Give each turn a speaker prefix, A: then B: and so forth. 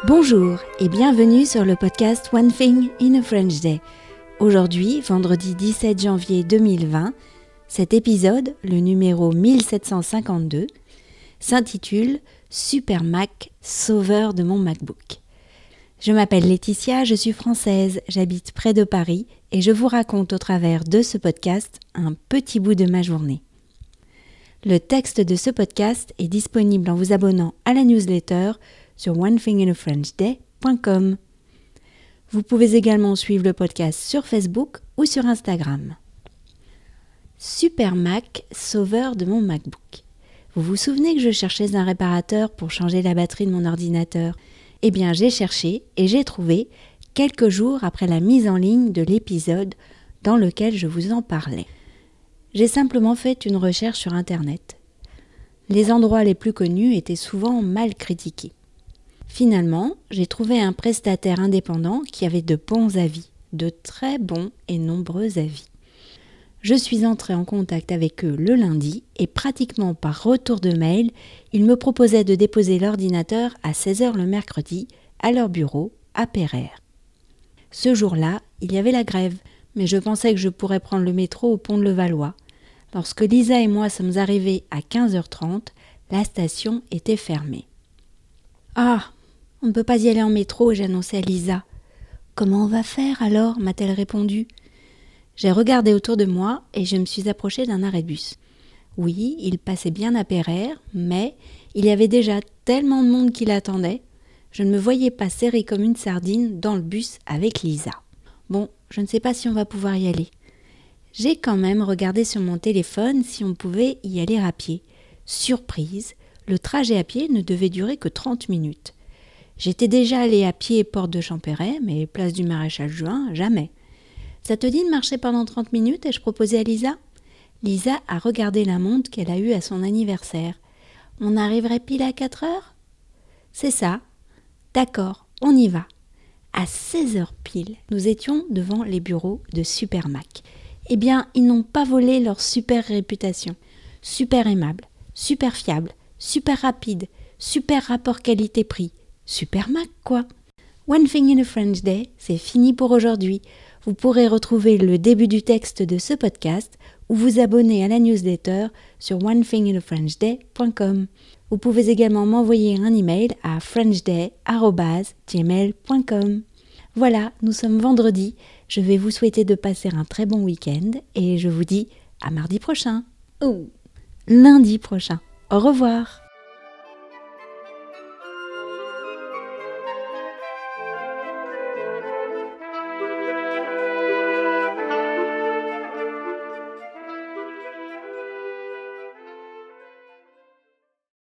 A: Bonjour et bienvenue sur le podcast One Thing in a French Day. Aujourd'hui, vendredi 17 janvier 2020, cet épisode, le numéro 1752, s'intitule « Super Mac, sauveur de mon MacBook ». Je m'appelle Laetitia, je suis française, j'habite près de Paris et je vous raconte au travers de ce podcast un petit bout de ma journée. Le texte de ce podcast est disponible en vous abonnant à la newsletter sur onethinginafrenchday.com. Vous pouvez également suivre le podcast sur Facebook ou sur Instagram. Super Mac, sauveur de mon MacBook. Vous vous souvenez que je cherchais un réparateur pour changer la batterie de mon ordinateur ? Eh bien, j'ai cherché et j'ai trouvé quelques jours après la mise en ligne de l'épisode dans lequel je vous en parlais. J'ai simplement fait une recherche sur Internet. Les endroits les plus connus étaient souvent mal critiqués. Finalement, j'ai trouvé un prestataire indépendant qui avait de bons avis, de très bons et nombreux avis. Je suis entrée en contact avec eux le lundi et pratiquement par retour de mail, ils me proposaient de déposer l'ordinateur à 16h le mercredi à leur bureau à Pereire. Ce jour-là, il y avait la grève, mais je pensais que je pourrais prendre le métro au pont de Levallois. Lorsque Lisa et moi sommes arrivés à 15h30, la station était fermée. « Ah, on ne peut pas y aller en métro », j'ai annoncé à Lisa. « Comment on va faire alors ?» m'a-t-elle répondu. J'ai regardé autour de moi et je me suis approchée d'un arrêt de bus. Oui, il passait bien à Pereire, mais il y avait déjà tellement de monde qui l'attendait. Je ne me voyais pas serrée comme une sardine dans le bus avec Lisa. Bon, je ne sais pas si on va pouvoir y aller. J'ai quand même regardé sur mon téléphone si on pouvait y aller à pied. Surprise, le trajet à pied ne devait durer que 30 minutes. J'étais déjà allée à pied porte de Champéret, mais place du Maréchal Juin, jamais. Ça te dit de marcher pendant 30 minutes ? ai-je proposé à Lisa. Lisa a regardé la montre qu'elle a eue à son anniversaire. On arriverait pile à 4 heures ? C'est ça. D'accord, on y va. À 16h pile, nous étions devant les bureaux de Super Mac. Eh bien, ils n'ont pas volé leur super réputation. Super aimable, super fiable, super rapide, super rapport qualité-prix. Super Mac, quoi. One Thing in a French Day, c'est fini pour aujourd'hui. Vous pourrez retrouver le début du texte de ce podcast ou vous abonner à la newsletter sur onethinginafrenchday.com. Vous pouvez également m'envoyer un email à frenchday@gmail.com. Voilà, nous sommes vendredi. Je vais vous souhaiter de passer un très bon week-end et je vous dis à mardi prochain ou lundi prochain. Au revoir.